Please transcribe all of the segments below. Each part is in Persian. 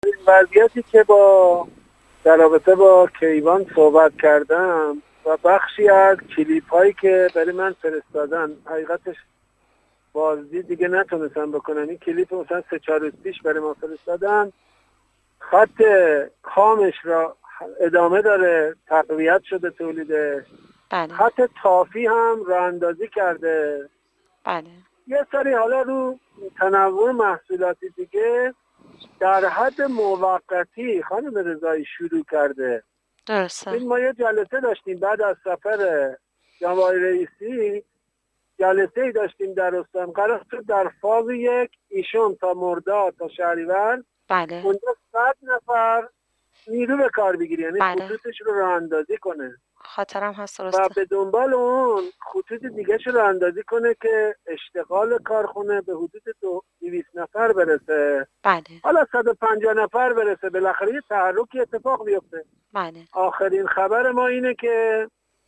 وضعیتی که در رابطه با کیوان صحبت کردم و بخشی از کلیپ هایی که برای من فرستادن، حقیقتش بازدید دیگه نتونستم بکنم. این کلیپ مثلا 3-4 روز پیش برای ما فرستادن، خط خامش را ادامه داره، تقویت شده تولیدش. بله. خط تافی هم راه اندازی کرده. بله. یه سری حالا رو تنوع محصولاتی دیگه در حد موقتی خانم رضایی شروع کرده. درسته. ما یه جلسه داشتیم بعد از سفر جناب آقای رئیسی، جلسه ای داشتیم در استان، قرار شد در فاز 1 ایشون تا مرداد تا شهریور بله. اونجا 100 نفر نیرو به کار بگیره، یعنی بله. خطوطش رو راه اندازی کنه خاطرم هست. و درسته. به دنبال اون خطوط دیگه رو راه اندازی کنه که اشتغال کارخونه به حدود 200 نفر برسه. بله. حالا 150 نفر برسه، بالاخره یه تحرکی اتفاق بیفته. بله. آخرین خبر ما اینه که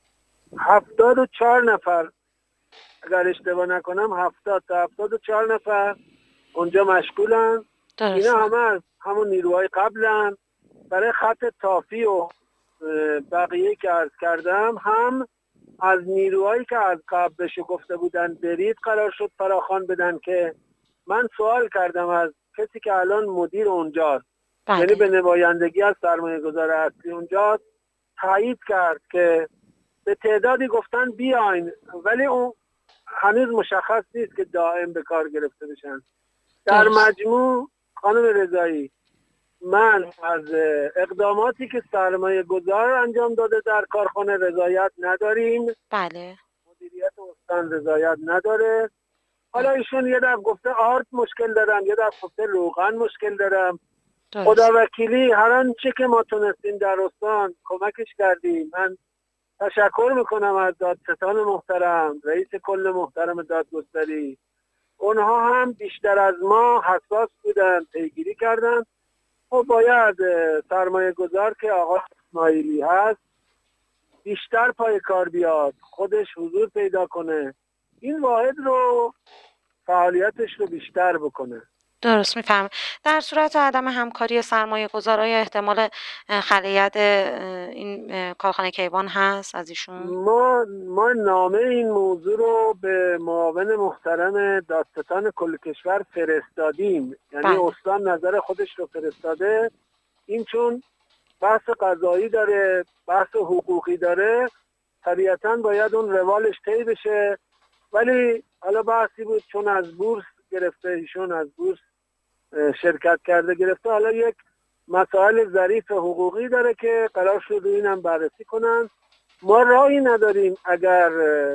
74 نفر، اگر اشتباه نکنم 70 تا 74 نفر اونجا مشغولن. درسته. اینا همه از همون نیروهای قبلن. برای خط تافی و بقیه که عرض کردم هم از نیروهایی که از قبل بهش گفته بودن برید قرار شد فراخوان بدن، که من سوال کردم از کسی که الان مدیر اونجاست، بله. یعنی به نمایندگی از سرمایه گذار اصلی اونجاست، تایید کرد که به تعدادی گفتن بیاین، ولی اون هنوز مشخص نیست که دائم به کار گرفته بشن. در مجموع خانم رضایی، من از اقداماتی که سرمایه گذار انجام داده در کارخانه رضایت نداریم. بله. مدیریت استان رضایت نداره. حالا ایشون یه دفعه گفته آرد مشکل دارم، یه دفعه گفته روغن مشکل دارم. خدا وکیلی هر آنچه که ما تونستیم در استان کمکش کردیم. من تشکر میکنم از دادستان محترم، رئیس کل محترم دادگستری. اونها هم بیشتر از ما حساس بودن، پیگیری کردن. خب باید سرمایه گذار که آقا اسماعیلی هست بیشتر پای کار بیاد، خودش حضور پیدا کنه، این واحد رو فعالیتش رو بیشتر بکنه. درست میفهم. در صورت عدم همکاری سرمایه گذارای احتمال خلیت این کارخانه کیوان هست از ایشون؟ ما نامه این موضوع رو به معاون محترم دادستان کل کشور فرستادیم. یعنی بله. استان نظر خودش رو فرستاده. این چون بحث قضایی داره، بحث حقوقی داره، طبیعتاً باید اون روالش طی بشه. ولی حالا بحثی بود چون از بورس گرفته، ایشون از بورس شرکت کرده گرفته، حالا یک مسائل ظریف حقوقی داره که قرار شد اینم بررسی کنن. ما راهی نداریم اگر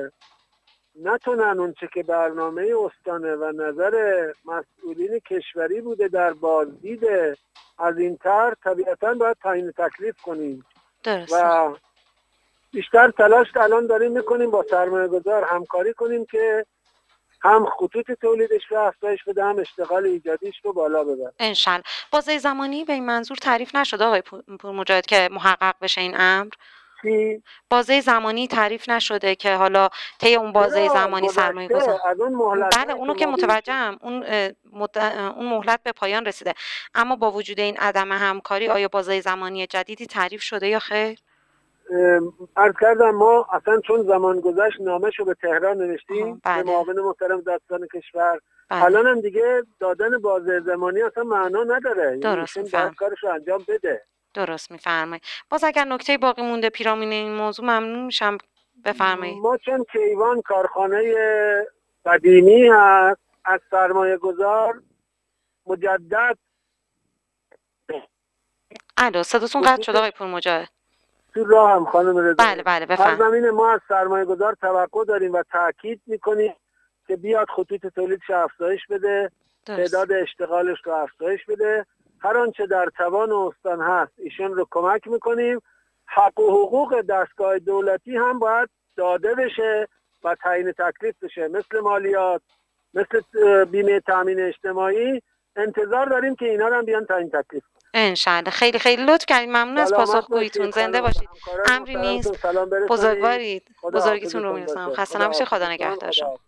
نتونن اون چه که برنامه استانه و نظر مسئولین کشوری بوده در بازدید از این طرح، طبیعتاً باید تعیین تکلیف کنیم. درست. و بیشتر تلاش الان داریم میکنیم با سرمایه گذار همکاری کنیم که هم خطوط تولیدش رو افزایش بده، هم اشتغال ایجادیش رو بالا ببره. انشالله. بازه زمانی به این منظور تعریف نشده آقای پورمجاهد که محقق بشه این امر؟ چی؟ بازه زمانی تعریف نشده که حالا طی اون بازه زمانی سرمایه گذار از اون مهلت؟ بله اونو که متوجهم، اون مهلت به پایان رسیده، اما با وجود این عدم همکاری آیا بازه زمانی جدیدی تعریف شده یا خیر؟ عرض کردم ما اصلا چون زمان گذشت نامه‌شو به تهران نوشتیم بله. به معاون محترم دادستان کشور. بله. الان هم دیگه دادن بازه زمانی اصلا معنا نداره. درست یعنی باید کارش رو انجام بده. درست میفرمایید. باز اگر نکته باقی مونده پیرامون این موضوع ممنون میشم بفرمایید. ما چون کیوان کارخانه قدیمی هست، از سرمایه گذار مجدد صداتون قطع شده آقای پورمجاهد. تو راه هم خانم رضایی. بله بفرمایید. زمین ما از سرمایه گذار توقع داریم و تاکید میکنیم که بیاد خطوط تولیدش افزایش بده، تعداد اشتغالش رو افزایش بده. هر آنچه در توان استان هست ایشون رو کمک میکنیم. حق و حقوق دستگاه دولتی هم باید داده بشه و تعیین تکلیف بشه، مثل مالیات، مثل بیمه تامین اجتماعی. انتظار داریم که اینا رو هم بیان تعیین تکلیف. انشالله. خیلی خیلی لطف کردید. ممنون از پاسخگوییتون. زنده باشید. امری نیست. بزرگوارید. بزرگیتون رو میرسونم. خسته نباشید. خدا نگهدار شما.